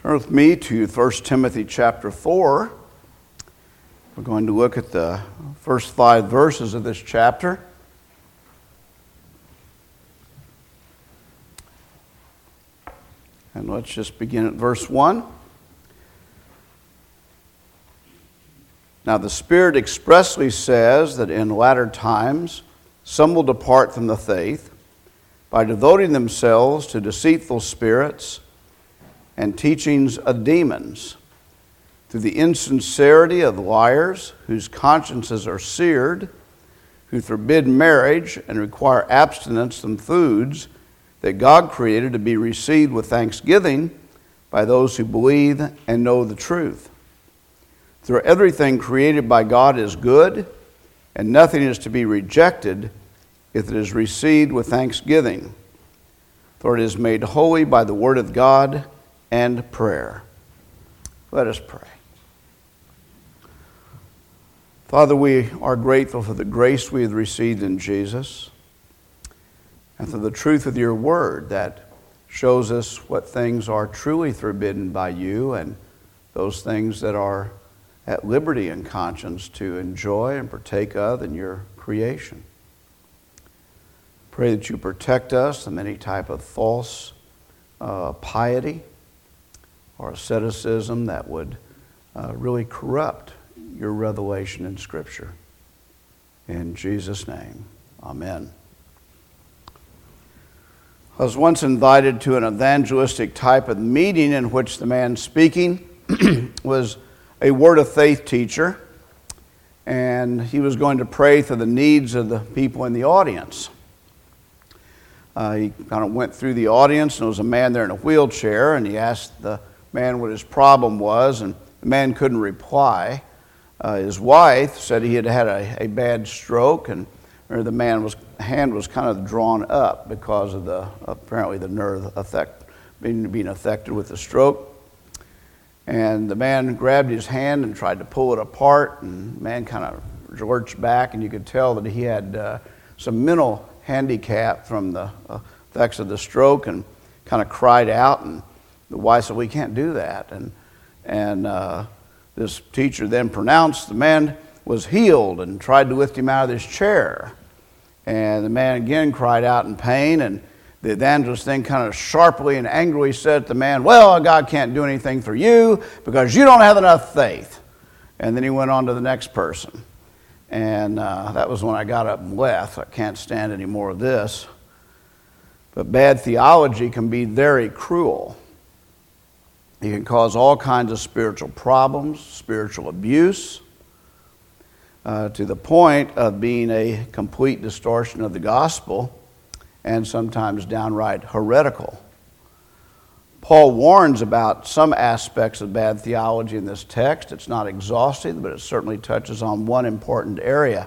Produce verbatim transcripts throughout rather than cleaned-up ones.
Turn with me to First Timothy chapter four. We're going to look at the first five verses of this chapter. And let's just begin at verse one. Now the Spirit expressly says that in latter times some will depart from the faith by devoting themselves to deceitful spirits and teachings of demons, through the insincerity of liars whose consciences are seared, who forbid marriage and require abstinence from foods that God created to be received with thanksgiving by those who believe and know the truth. For everything created by God is good, and nothing is to be rejected if it is received with thanksgiving, for it is made holy by the word of God and prayer. Let us pray. Father, we are grateful for the grace we have received in Jesus and for the truth of your word that shows us what things are truly forbidden by you and those things that are at liberty and conscience to enjoy and partake of in your creation. Pray that you protect us from any type of false uh, piety or asceticism that would uh, really corrupt your revelation in Scripture. In Jesus' name, amen. I was once invited to an evangelistic type of meeting in which the man speaking was a Word of Faith teacher, and he was going to pray for the needs of the people in the audience. Uh, he kind of went through the audience, and there was a man there in a wheelchair, and he asked the man what his problem was, and the man couldn't reply. Uh, his wife said he had had a, a bad stroke, and or the man's hand was kind of drawn up because of the apparently the nerve effect being, being affected with the stroke. And the man grabbed his hand and tried to pull it apart, and the man kind of lurched back, and you could tell that he had uh, some mental handicap from the effects of the stroke, and kind of cried out. And the wife said, "We can't do that." And and uh, this teacher then pronounced the man was healed and tried to lift him out of his chair. And the man again cried out in pain, and the evangelist then kind of sharply and angrily said to the man, "Well, God can't do anything for you because you don't have enough faith." And then he went on to the next person. And uh, that was when I got up and left. I can't stand any more of this. But bad theology can be very cruel. It can cause all kinds of spiritual problems, spiritual abuse, uh, to the point of being a complete distortion of the gospel, and sometimes downright heretical. Paul warns about some aspects of bad theology in this text. It's not exhaustive, but it certainly touches on one important area.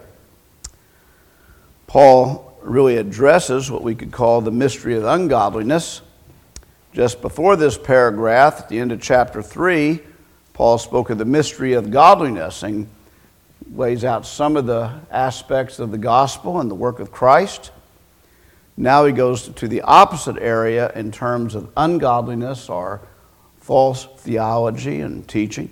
Paul really addresses what we could call the mystery of ungodliness. Just before this paragraph, at the end of chapter three, Paul spoke of the mystery of godliness and lays out some of the aspects of the gospel and the work of Christ. Now he goes to the opposite area in terms of ungodliness or false theology and teaching.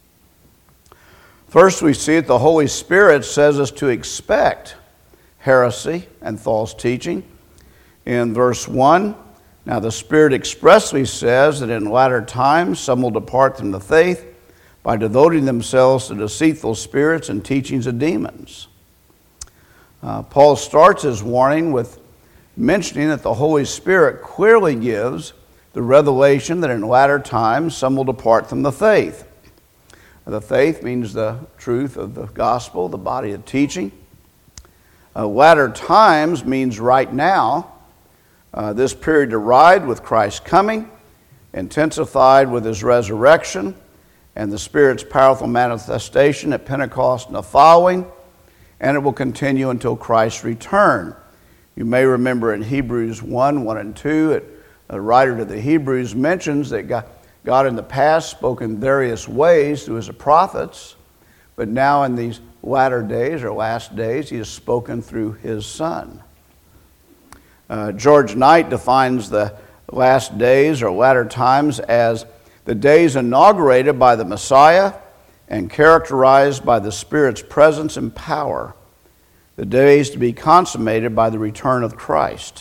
First, we see that the Holy Spirit says us to expect heresy and false teaching. In verse one, now the Spirit expressly says that in latter times some will depart from the faith by devoting themselves to deceitful spirits and teachings of demons. Uh, Paul starts his warning with mentioning that the Holy Spirit clearly gives the revelation that in latter times some will depart from the faith. The faith means the truth of the gospel, the body of teaching. Uh, latter times means right now. Uh, this period arrived with Christ's coming, intensified with his resurrection, and the Spirit's powerful manifestation at Pentecost and the following, and it will continue until Christ's return. You may remember in Hebrews one, one and two, it, the writer to the Hebrews mentions that God, God in the past spoke in various ways through his prophets, but now in these latter days or last days, he has spoken through his Son. Uh, George Knight defines the last days or latter times as the days inaugurated by the Messiah and characterized by the Spirit's presence and power, the days to be consummated by the return of Christ.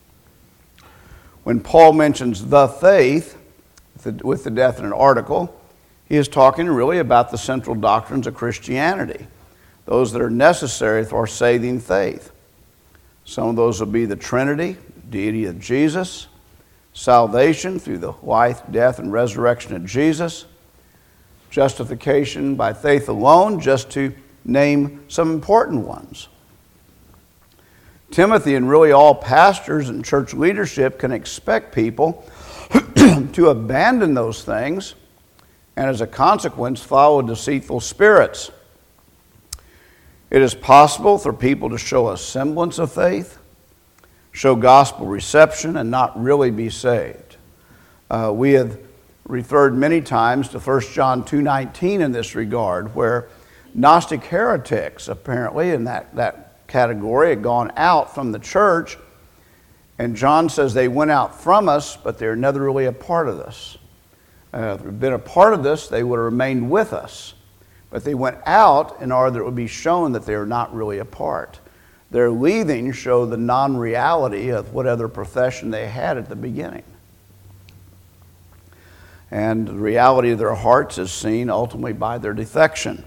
When Paul mentions the faith, with the definite article, he is talking really about the central doctrines of Christianity, those that are necessary for our saving faith. Some of those will be the Trinity, deity of Jesus, salvation through the life, death, and resurrection of Jesus, justification by faith alone, just to name some important ones. Timothy and really all pastors and church leadership can expect people to abandon those things and as a consequence follow deceitful spirits. It is possible for people to show a semblance of faith, show gospel reception, and not really be saved. Uh, we have referred many times to First John two nineteen in this regard, where Gnostic heretics, apparently in that, that category, had gone out from the church, and John says they went out from us, but they're never really a part of this. Uh, if they'd been a part of this, they would have remained with us. But they went out in order that it would be shown that they are not really a part. Their leaving showed the non-reality of what other profession they had at the beginning. And the reality of their hearts is seen ultimately by their defection.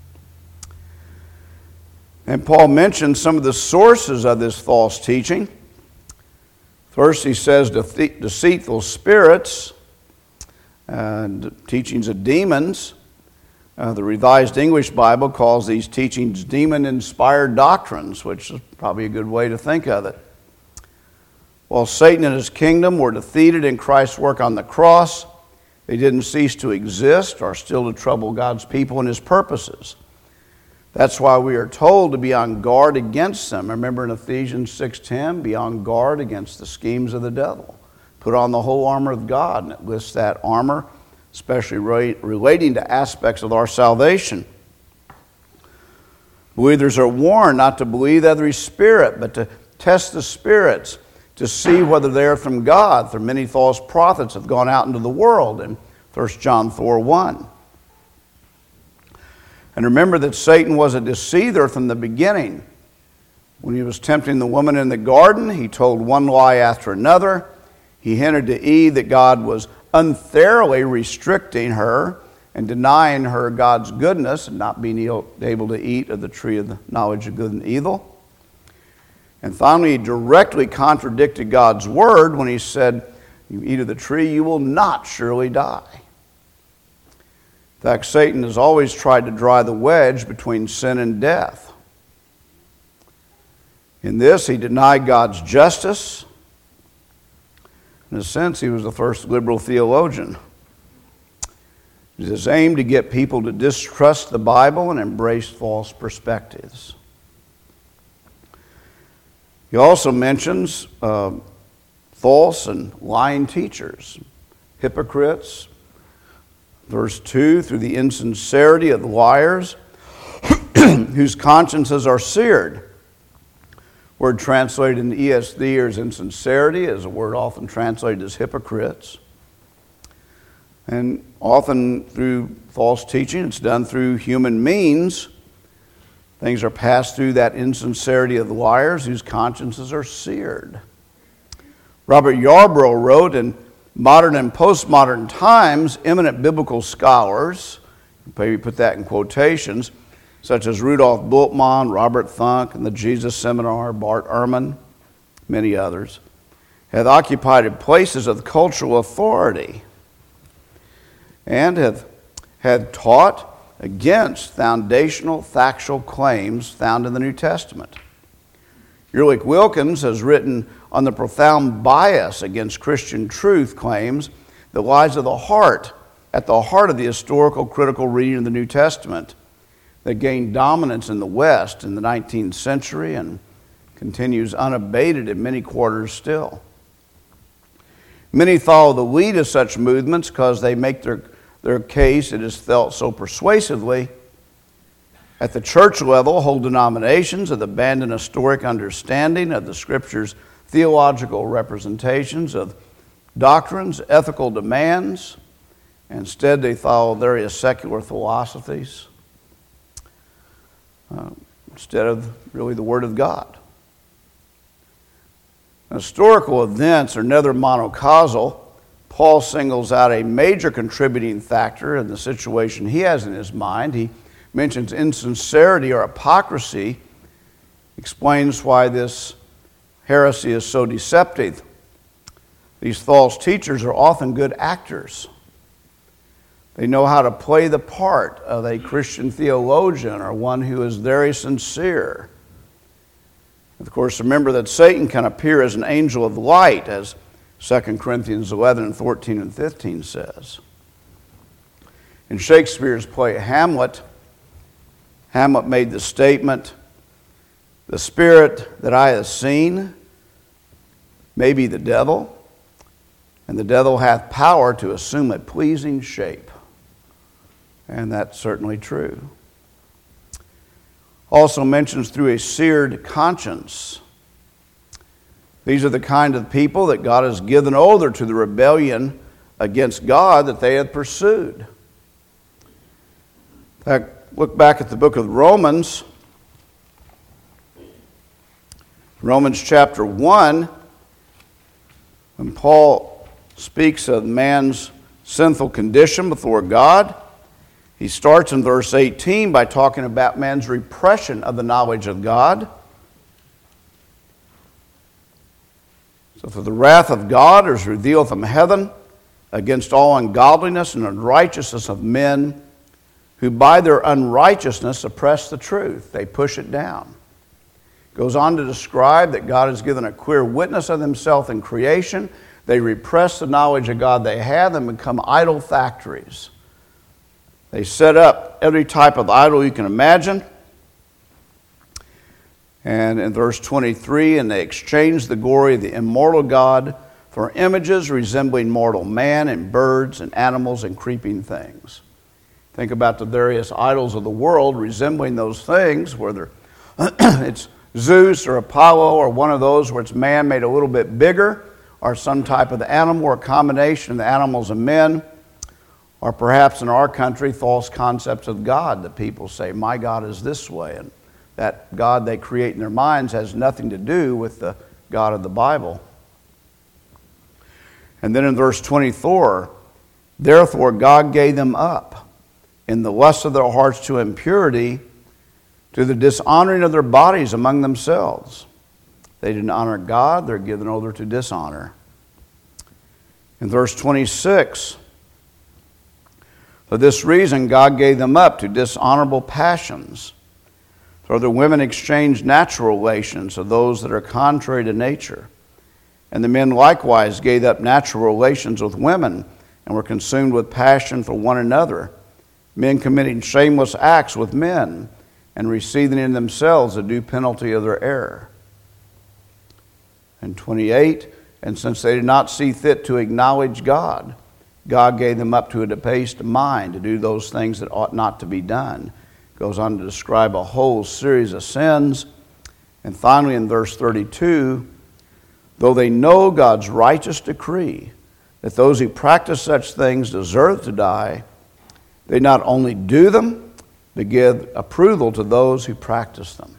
And Paul mentions some of the sources of this false teaching. First, he says dece- deceitful spirits and teachings of demons. Uh, the Revised English Bible calls these teachings demon-inspired doctrines, which is probably a good way to think of it. While Satan and his kingdom were defeated in Christ's work on the cross, they didn't cease to exist or still to trouble God's people and his purposes. That's why we are told to be on guard against them. Remember in Ephesians six ten, be on guard against the schemes of the devil. Put on the whole armor of God, and it lists that armor, especially relating to aspects of our salvation. Believers are warned not to believe every spirit, but to test the spirits to see whether they are from God, for many false prophets have gone out into the world in First John four one. And remember that Satan was a deceiver from the beginning. When he was tempting the woman in the garden, he told one lie after another. He hinted to Eve that God was unfairly restricting her and denying her God's goodness and not being able to eat of the tree of the knowledge of good and evil. And finally, he directly contradicted God's word when he said, you eat of the tree, you will not surely die. In fact, Satan has always tried to drive the wedge between sin and death. In this, he denied God's justice. In a sense, he was the first liberal theologian. It is his aim to get people to distrust the Bible and embrace false perspectives. He also mentions uh, false and lying teachers, hypocrites. Verse two, through the insincerity of liars, whose consciences are seared. Word translated in the E S V as insincerity is a word often translated as hypocrites. And often through false teaching, it's done through human means. Things are passed through that insincerity of the liars whose consciences are seared. Robert Yarbrough wrote, in modern and postmodern times, eminent biblical scholars, maybe put that in quotations, such as Rudolf Bultmann, Robert Thunk, and the Jesus Seminar, Bart Ehrman, many others, have occupied places of cultural authority and have had taught against foundational factual claims found in the New Testament. Ehrlich Wilkins has written on the profound bias against Christian truth claims that lies at the heart, at the heart of the historical critical reading of the New Testament that gained dominance in the West in the nineteenth century and continues unabated in many quarters still. Many follow the lead of such movements because they make their, their case, it is felt so persuasively. At the church level, whole denominations have abandoned historic understanding of the Scripture's theological representations of doctrines, ethical demands, Instead, they follow various secular philosophies uh, instead of really the Word of God. Historical events are neither monocausal. Paul singles out a major contributing factor in the situation he has in his mind. He mentions insincerity or hypocrisy, explains why this heresy is so deceptive. These false teachers are often good actors. They know how to play the part of a Christian theologian or one who is very sincere. Of course, remember that Satan can appear as an angel of light, as Second Corinthians eleven and fourteen and fifteen says. In Shakespeare's play Hamlet, Hamlet made the statement, "The spirit that I have seen may be the devil, and the devil hath power to assume a pleasing shape." And that's certainly true. Also mentions through a seared conscience. These are the kind of people that God has given over to the rebellion against God that they had pursued. In fact, look back at the book of Romans. Romans chapter one, when Paul speaks of man's sinful condition before God, he starts in verse eighteen by talking about man's repression of the knowledge of God. So, for the wrath of God is revealed from heaven against all ungodliness and unrighteousness of men who by their unrighteousness oppress the truth. They push it down. Goes on to describe that God has given a clear witness of himself in creation. They repress the knowledge of God they have and become idol factories. They set up every type of idol you can imagine. And in verse twenty-three, and they exchanged the glory of the immortal God for images resembling mortal man and birds and animals and creeping things. Think about the various idols of the world resembling those things, whether it's Zeus or Apollo or one of those where it's man made a little bit bigger, or some type of animal or a combination of the animals and men, or perhaps in our country, false concepts of God that people say, my God is this way, and that God they create in their minds has nothing to do with the God of the Bible. And then in verse twenty-four, therefore God gave them up in the lust of their hearts to impurity, to the dishonoring of their bodies among themselves. They didn't honor God, they're given over to dishonor. In verse twenty-six, for this reason God gave them up to dishonorable passions. For the women exchanged natural relations of those that are contrary to nature. And the men likewise gave up natural relations with women and were consumed with passion for one another, men committing shameless acts with men and receiving in themselves the due penalty of their error. And twenty-eight, and since they did not see fit to acknowledge God, God gave them up to a debased mind to do those things that ought not to be done. Goes on to describe a whole series of sins. And finally in verse thirty-two, though they know God's righteous decree that those who practice such things deserve to die, they not only do them, but give approval to those who practice them.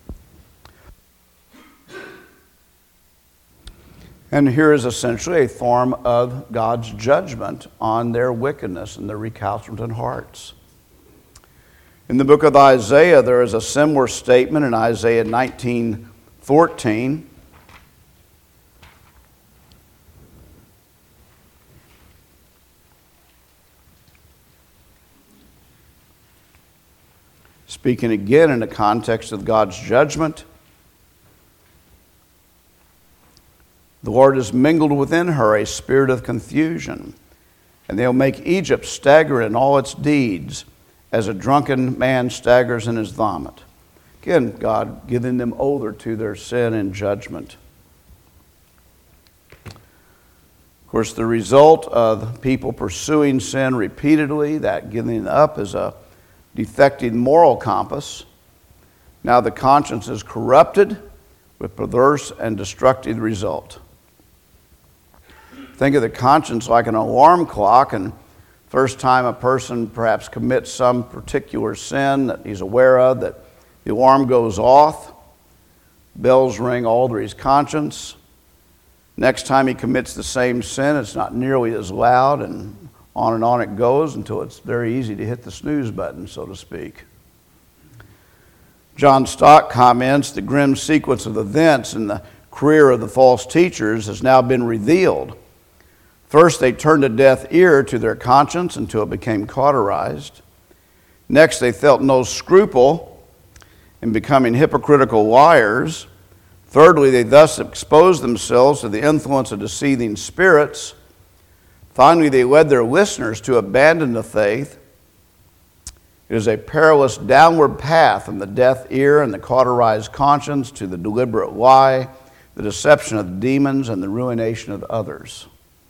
And here is essentially a form of God's judgment on their wickedness and their recalcitrant hearts. In the book of Isaiah, there is a similar statement in Isaiah nineteen fourteen. Speaking again in the context of God's judgment, the Lord has mingled within her a spirit of confusion, and they'll make Egypt stagger in all its deeds, as a drunken man staggers in his vomit. Again, God giving them over to their sin and judgment. Of course, the result of people pursuing sin repeatedly, that giving up is a defective moral compass. Now the conscience is corrupted with perverse and destructive result. Think of the conscience like an alarm clock, and First time a person perhaps commits some particular sin that he's aware of, that the alarm goes off, bells ring all to his conscience. Next time he commits the same sin, it's not nearly as loud, and on and on it goes until it's very easy to hit the snooze button, so to speak. John Stott comments, the grim sequence of events in the career of the false teachers has now been revealed. First, they turned a deaf ear to their conscience until it became cauterized. Next, they felt no scruple in becoming hypocritical liars. Thirdly, they thus exposed themselves to the influence of deceiving spirits. Finally, they led their listeners to abandon the faith. It is a perilous downward path from the deaf ear and the cauterized conscience to the deliberate lie, the deception of the demons, and the ruination of others.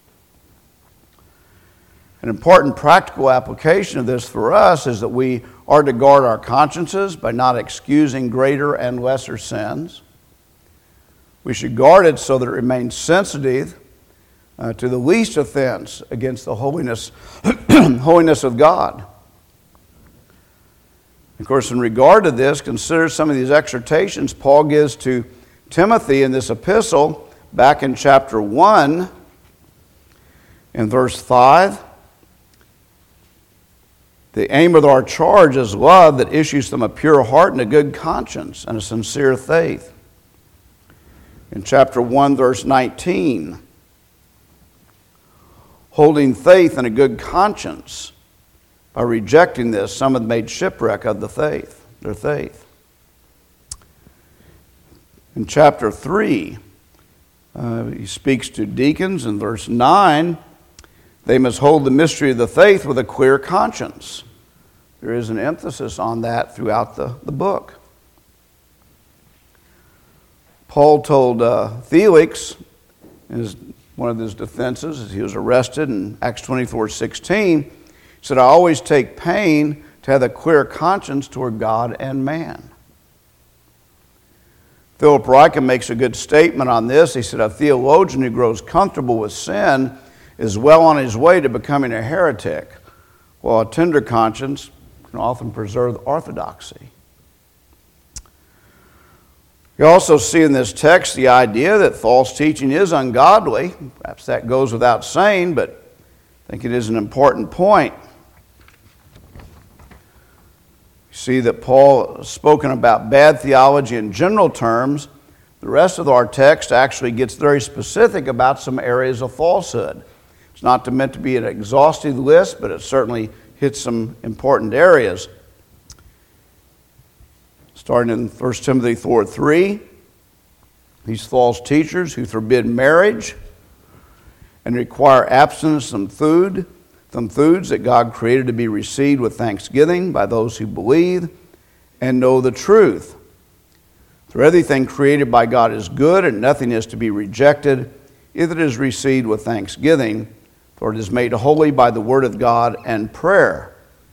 An important practical application of this for us is that we are to guard our consciences by not excusing greater and lesser sins. We should guard it so that it remains sensitive uh, to the least offense against the holiness, holiness of God. Of course, in regard to this, consider some of these exhortations Paul gives to Timothy in this epistle back in chapter one, in verse five. The aim of our charge is love that issues from a pure heart and a good conscience and a sincere faith. In chapter one, verse nineteen, holding faith and a good conscience. By rejecting this, some have made shipwreck of the faith, their faith. In chapter three, uh, he speaks to deacons in verse nine. They must hold the mystery of the faith with a clear conscience. There is an emphasis on that throughout the, the book. Paul told uh, Felix, his, one of his defenses, as he was arrested in Acts twenty-four sixteen, he said, I always take pain to have a clear conscience toward God and man. Philip Ryken makes a good statement on this. He said, a theologian who grows comfortable with sin is well on his way to becoming a heretic, while a tender conscience can often preserve orthodoxy. You also see in this text the idea that false teaching is ungodly. Perhaps that goes without saying, but I think it is an important point. You see that Paul has spoken about bad theology in general terms. The rest of our text actually gets very specific about some areas of falsehood. It's not meant to be an exhaustive list, but it certainly hits some important areas. Starting in First Timothy four three, these false teachers who forbid marriage and require abstinence from food, from foods that God created to be received with thanksgiving by those who believe and know the truth. For everything created by God is good, and nothing is to be rejected if it is received with thanksgiving, for it is made holy by the word of God and prayer.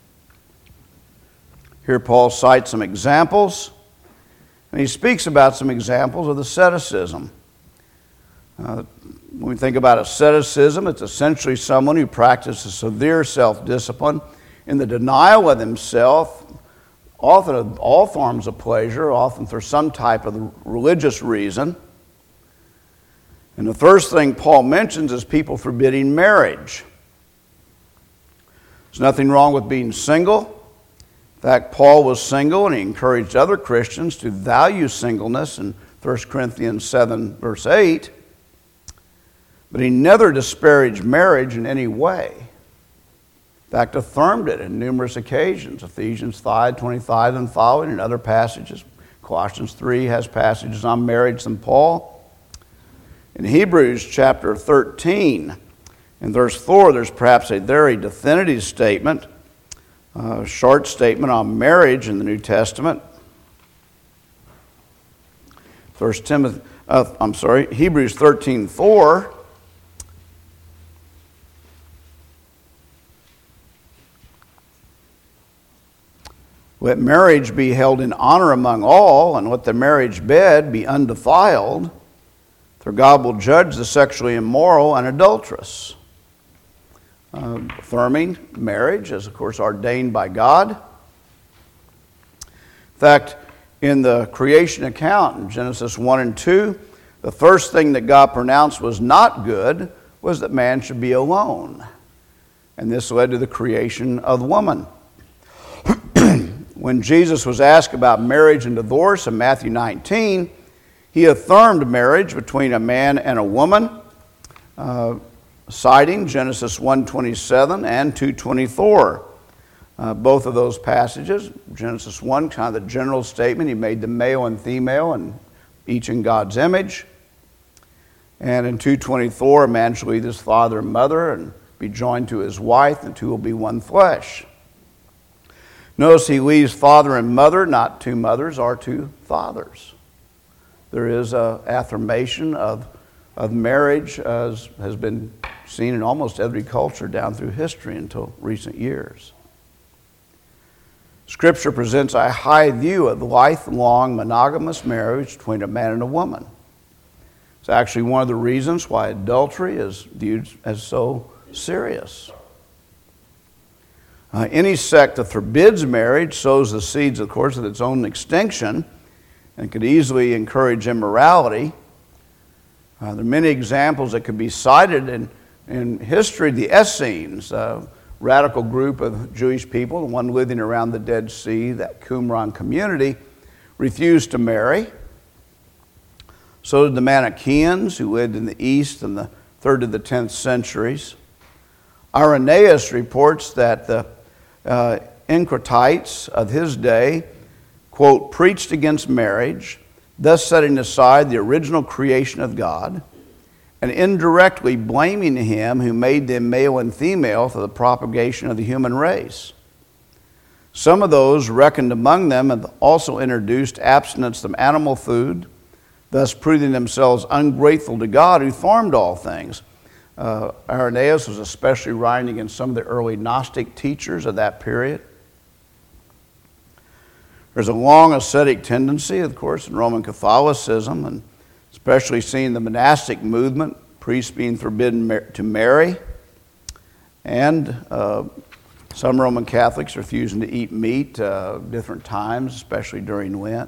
Here Paul cites some examples, and he speaks about some examples of asceticism. Uh, when we think about asceticism, it's essentially someone who practices severe self-discipline in the denial of himself, often of all forms of pleasure, often for some type of religious reason. And the first thing Paul mentions is people forbidding marriage. There's nothing wrong with being single. In fact, Paul was single, and he encouraged other Christians to value singleness in First Corinthians seven, verse eight. But he never disparaged marriage in any way. In fact, affirmed it in numerous occasions. Ephesians five twenty-five and following, and other passages. Colossians three has passages on marriage than Paul. In Hebrews chapter thirteen, in verse four, there's perhaps a very definitive statement, a short statement on marriage in the New Testament. First Timothy, uh, I'm sorry, Hebrews thirteen four. Let marriage be held in honor among all, and let the marriage bed be undefiled, for God will judge the sexually immoral and adulterous. uh, affirming marriage as, of course, ordained by God. In fact, in the creation account in Genesis one and two, the first thing that God pronounced was not good was that man should be alone. And this led to the creation of woman. When Jesus was asked about marriage and divorce in Matthew nineteen, he affirmed marriage between a man and a woman, uh, citing Genesis one twenty-seven and two twenty-four. Uh, both of those passages, Genesis one, kind of the general statement, he made them male and female and each in God's image. And in two twenty-four, a man shall leave his father and mother and be joined to his wife, and the two will be one flesh. Notice he leaves father and mother, not two mothers or two fathers. There is an affirmation of, of marriage as has been seen in almost every culture down through history until recent years. Scripture presents a high view of the lifelong monogamous marriage between a man and a woman. It's actually one of the reasons why adultery is viewed as so serious. Uh, any sect that forbids marriage sows the seeds, of course, of its own extinction and could easily encourage immorality. Uh, there are many examples that could be cited in, in history. The Essenes, a radical group of Jewish people, the one living around the Dead Sea, that Qumran community, refused to marry. So did the Manichaeans, who lived in the East in the third to the tenth centuries. Irenaeus reports that the uh, Encratites of his day, quote, preached against marriage, thus setting aside the original creation of God, and indirectly blaming him who made them male and female for the propagation of the human race. Some of those reckoned among them have also introduced abstinence from animal food, thus proving themselves ungrateful to God who formed all things. Uh, Irenaeus was especially writing against some of the early Gnostic teachers of that period. There's a long ascetic tendency, of course, in Roman Catholicism, and especially seeing the monastic movement, priests being forbidden mar- to marry, and uh, some Roman Catholics refusing to eat meat uh, different times, especially during Lent.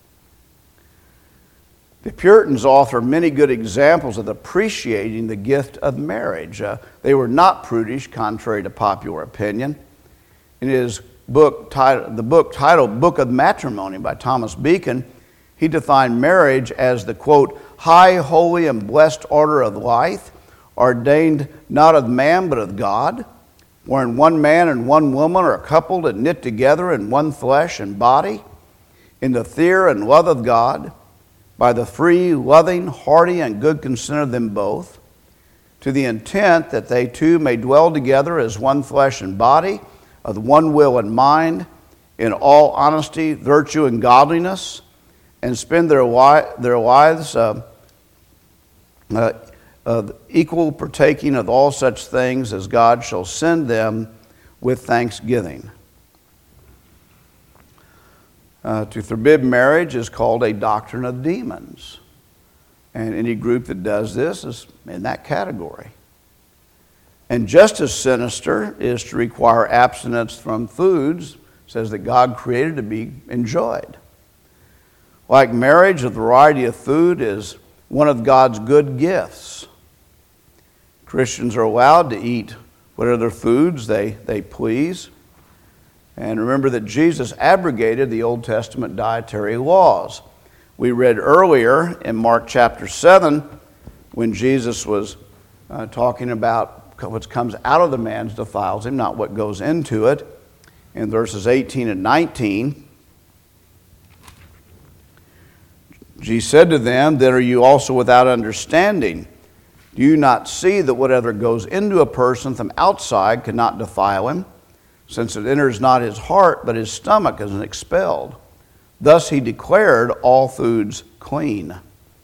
The Puritans offer many good examples of appreciating the gift of marriage. Uh, they were not prudish, contrary to popular opinion. In his book, the book titled Book of Matrimony by Thomas Beacon, he defined marriage as the, quote, high, holy, and blessed order of life, ordained not of man but of God, wherein one man and one woman are coupled and knit together in one flesh and body, in the fear and love of God, by the free, loving, hearty, and good consent of them both, to the intent that they two may dwell together as one flesh and body, of one will and mind, in all honesty, virtue, and godliness, and spend their, li- their lives uh, uh, uh, equal partaking of all such things as God shall send them with thanksgiving. Uh, to forbid marriage is called a doctrine of demons. And any group that does this is in that category. And just as sinister is to require abstinence from foods, says that God created to be enjoyed. Like marriage, a variety of food is one of God's good gifts. Christians are allowed to eat whatever foods they, they please. And remember that Jesus abrogated the Old Testament dietary laws. We read earlier in Mark chapter seven when Jesus was uh, talking about what comes out of the man's defiles him, not what goes into it. In verses eighteen and nineteen, Jesus said to them, then are you also without understanding? Do you not see that whatever goes into a person from outside cannot defile him? Since it enters not his heart, but his stomach is expelled. Thus he declared all foods clean.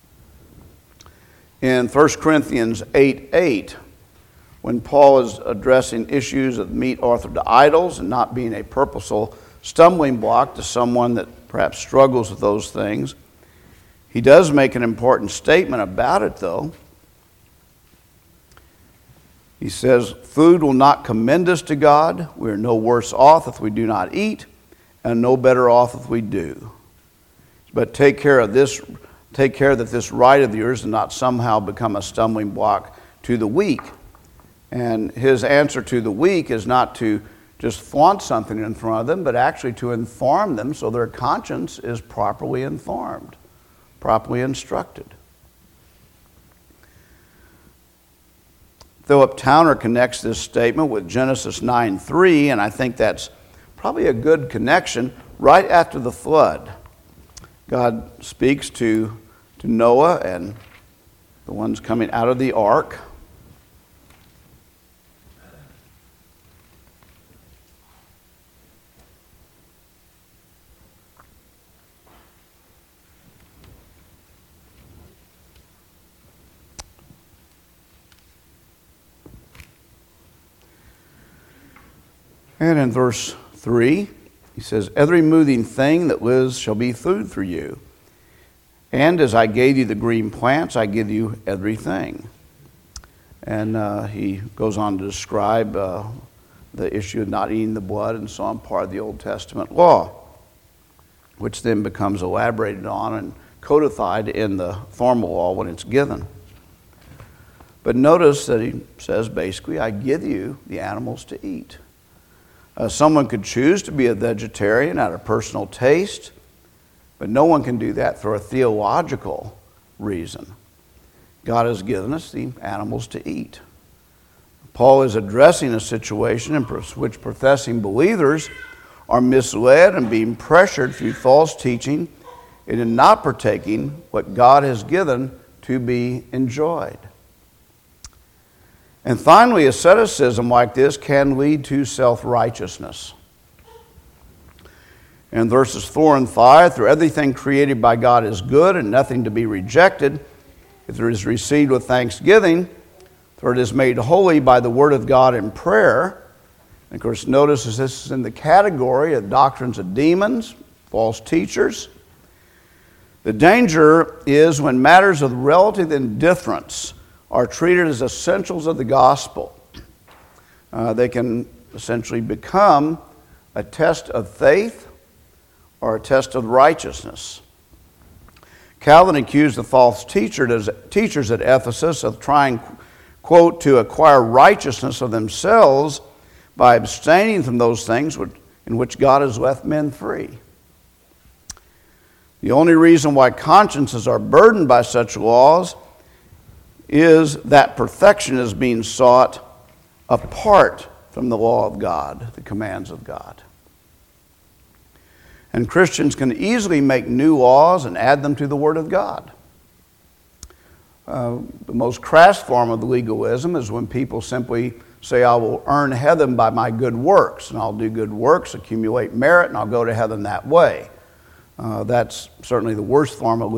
In First Corinthians eight eight, when Paul is addressing issues of meat offered to idols and not being a purposeful stumbling block to someone that perhaps struggles with those things, he does make an important statement about it, though. He says, food will not commend us to God. We are no worse off if we do not eat, and no better off if we do. But take care of this, take care that this right of yours does not somehow become a stumbling block to the weak. And his answer to the weak is not to just flaunt something in front of them, but actually to inform them so their conscience is properly informed, properly instructed. Philip Towner connects this statement with Genesis nine three, and I think that's probably a good connection. Right after the flood, God speaks to, to Noah and the ones coming out of the ark. And in verse three, he says, every moving thing that lives shall be food for you. And as I gave you the green plants, I give you everything. And uh, he goes on to describe uh, the issue of not eating the blood and so on, part of the Old Testament law, which then becomes elaborated on and codified in the formal law when it's given. But notice that he says, basically, I give you the animals to eat. Uh, someone could choose to be a vegetarian out of personal taste, but no one can do that for a theological reason. God has given us the animals to eat. Paul is addressing a situation in which professing believers are misled and being pressured through false teaching into not partaking what God has given to be enjoyed. And finally, asceticism like this can lead to self-righteousness. In verses four and five, through everything created by God is good and nothing to be rejected, if it is received with thanksgiving, for it is made holy by the word of God in prayer. And of course, notice this is in the category of doctrines of demons, false teachers. The danger is when matters of relative indifference are treated as essentials of the gospel. Uh, they can essentially become a test of faith or a test of righteousness. Calvin accused the false teacher, teachers at Ephesus of trying, quote, to acquire righteousness of themselves by abstaining from those things in which God has left men free. The only reason why consciences are burdened by such laws is that perfection is being sought apart from the law of God, the commands of God. And Christians can easily make new laws and add them to the Word of God. Uh, the most crass form of legalism is when people simply say, I will earn heaven by my good works, and I'll do good works, accumulate merit, and I'll go to heaven that way. Uh, that's certainly the worst form of legalism.